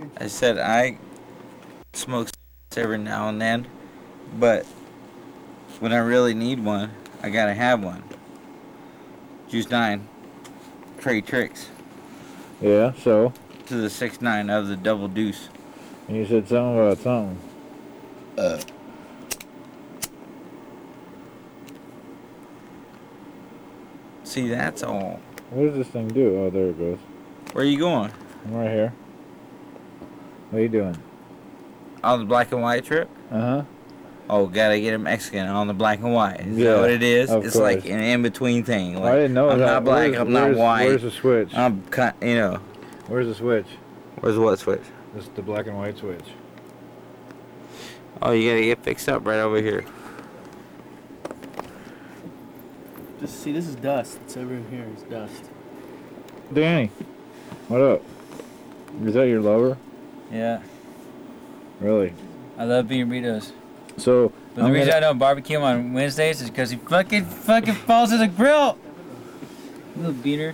I said I smoke every now and then, but when I really need one, I gotta have one. Juice 9, Trey Tricks, Yeah, so? to the 6-9 of the Double Deuce. And you said something about something. See, that's all. What does this thing do? Oh, there it goes. Where are you going? I'm right here. What are you doing? On the black and white trip? Uh-huh. Oh, gotta get a Mexican on the black and white. Is Yeah, that what it is? of It's course. like an in-between thing. Oh, Like, I didn't know I'm that. not black, I'm not white. Where's the switch? I'm, you know. Where's the switch? Where's what switch? This is the black and white switch. Oh, you gotta get fixed up right over here. Just see, this is dust. It's over in here. It's dust. Danny, what up? Is that your lover? Yeah, Really? I love bean burritos. So, But the reason I don't barbecue him on Wednesdays is because he fucking falls in the grill. Little beaner.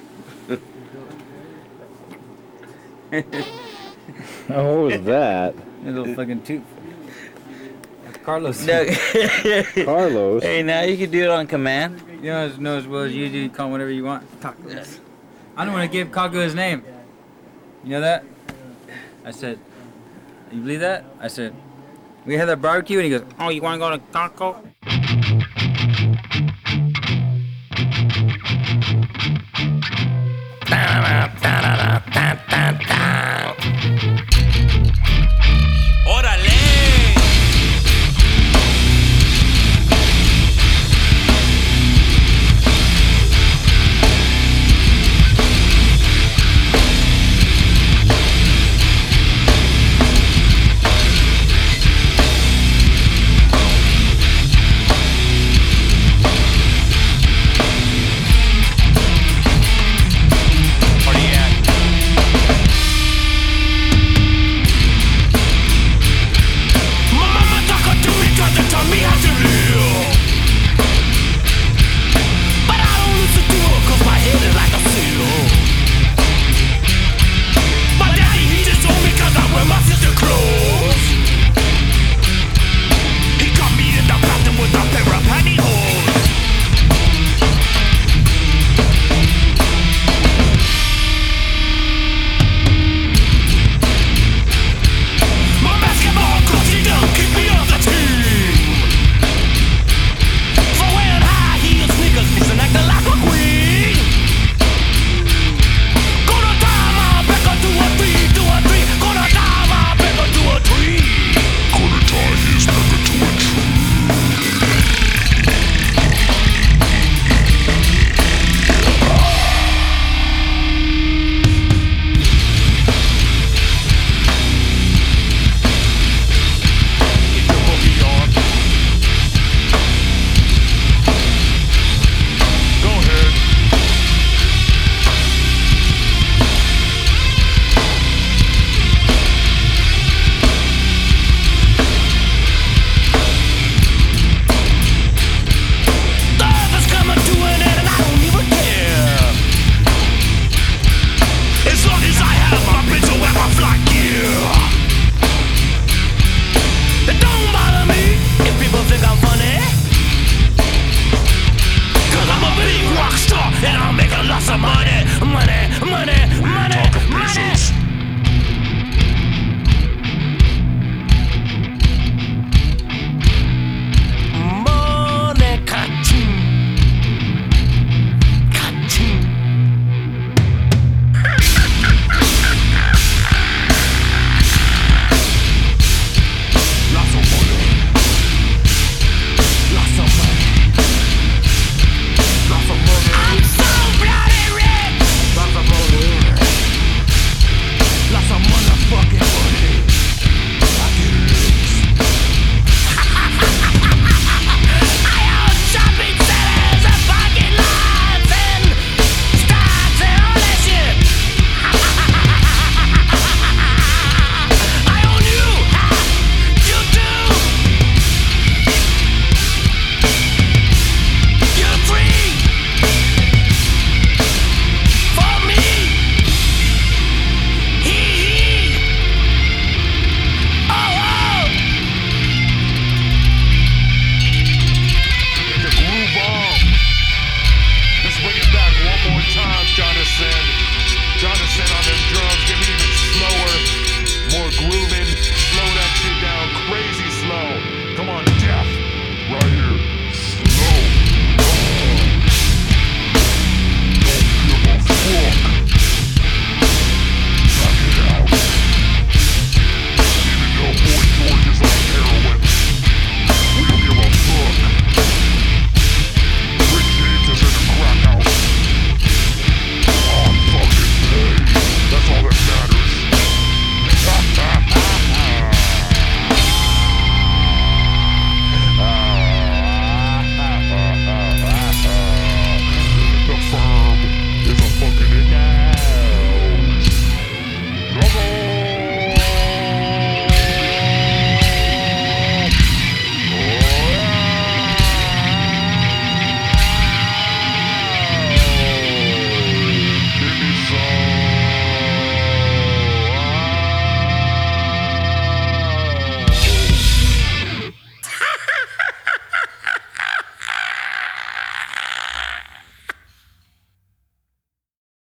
Oh, what was that? A little fucking tooth. Carlos. No. Carlos? Hey, now you can do it on command. You know as well as you do. Call him whatever you want. Tacos. I don't want to give Kago his name. You know that? I said, you believe that? I said, we had that barbecue, and he goes, oh, you want to go to Taco?